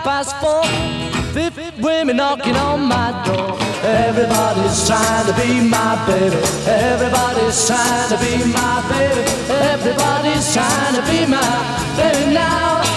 4:30, 50 women knocking on my door. Everybody's trying to be my baby. Everybody's trying to be my baby. Everybody's trying to be my baby now.